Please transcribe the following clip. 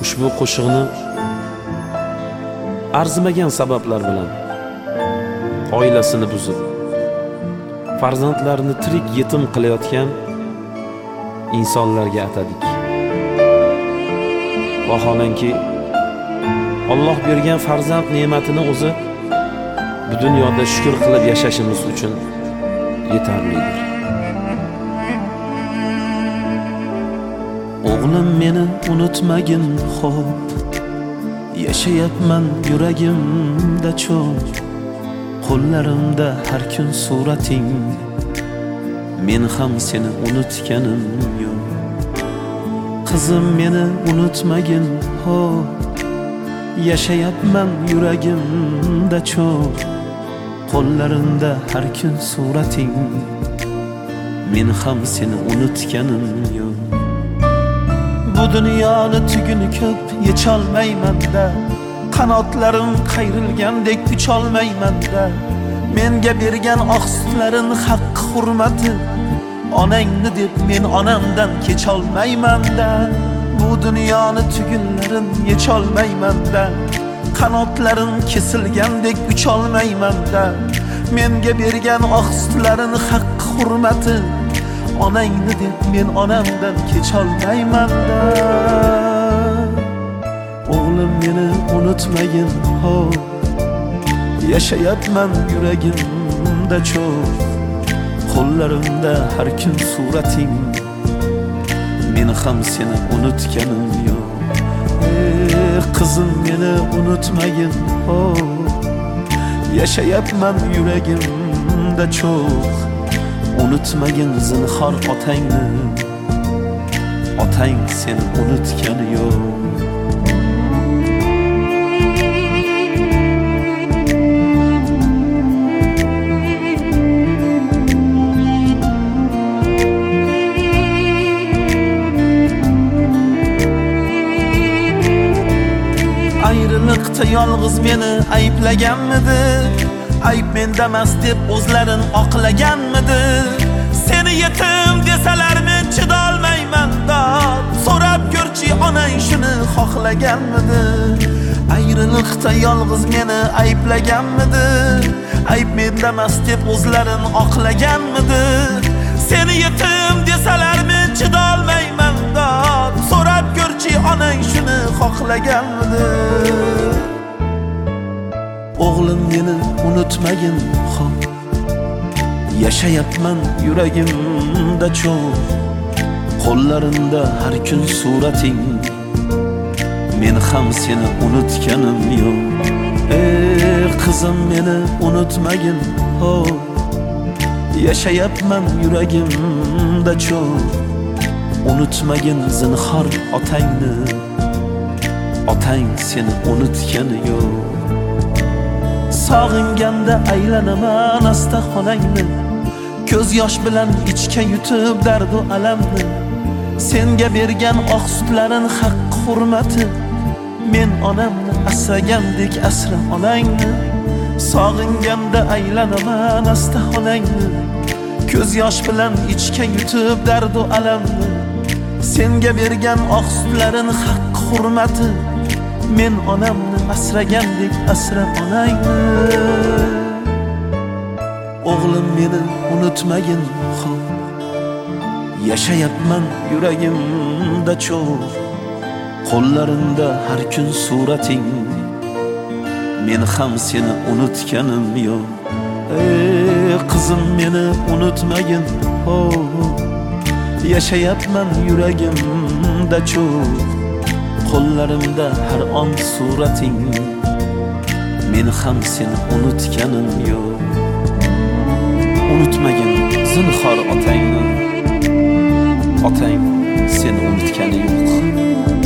ushbu qo'shiqni arzimagan sabablar bilan oilasini buzib, farzandlarini tirik yetim qilayotgan insonlarga atadik. Vaholanki Alloh bergan farzand ne'matini o'zi bu dunyoda shukr qilib yashashimiz uchun yetarlidir. O'g'lim meni unutmagin, xo'p, yashayapman yuragimda cho'g', qo'llarimda har kun surating, men ham seni unutganim yo'q. Qizim meni unutmagin, xo'p, yashayapman yuragimda cho'g', qo'llarimda har kun surating, men ham seni unutganim yo'q. Bu dunyoni tuguni ko'p yecholmayman-da, qanotlarim qayrilgandek ucholmayman-da, menga bergan oq sutlarin haqqi hurmati, onangni deb men onamdan kecholmayman-da. Bu dunyoni tugunlarin yecholmayman-da, qanotlarim kesilgandek ucholmayman-da, menga bergan oq sutlarin haqqi hurmati, onangni deb men onamdan kecholmayman-da. O'g'lim meni unutmagin, xo'p, yashayapman yuragimda cho'g', qo'llarimda har kun surating, men ham seni unutganim yo'q. Qizim meni unutmagin, xo'p, yashayapman yuragimda cho'g', unutmagin zinhor otangni, otang seni unutgani yo'q. Ayrılıqda yolg'iz meni ayblaganmidi? Ayb mendamas deb o'zlarin oqlaganmidi? Seni yetim desalar men chidolmayman-da, so'rab ko'rchi onang shuni xohlaganmidi? Ayrılıqda yolg'iz meni ayblaganmidi? Ayb mendamas deb o'zlarin oqlaganmidi? Seni yetim desalar men chidolmayman-da, so'rab ko'rchi onang shuni xohlaganmidi? O'g'lim meni unutmagin, xo'p, yashayapman yuragimda cho'g', qo'llarimda har kun surating, men ham seni unutganim yo'q. Qizim meni unutmagin, xo'p, yashayapman yuragimda cho'g', unutmagin zinhor otangni, otang seni unutgani yo'q. Sog'inganda aylanaman asta xonangni, ko'z yosh bilan ichga yutib dardu alamni, senga bergan oq sutlarin haqqi hurmati, men onamni asragandek asra onangni. Sog'inganda aylanaman asta xonangni, ko'z yosh bilan ichga yutib dardu alamni, senga bergan oq sutlarin haqqi hurmati, men onamni asragandek asra onangni. O'g'lim meni unutmagin, xo'p, yashayapman yuragimda cho'g', qo'llarimda har kun surating, men ham seni unutganim yo'q. Qizim meni unutmagin, xo'p, yashayapman yuragimda cho'g', qo'llarimda har on surating, men ham seni unutganim yo'q. Unutmagin zinhor otangni, otang seni unutgani yo'q.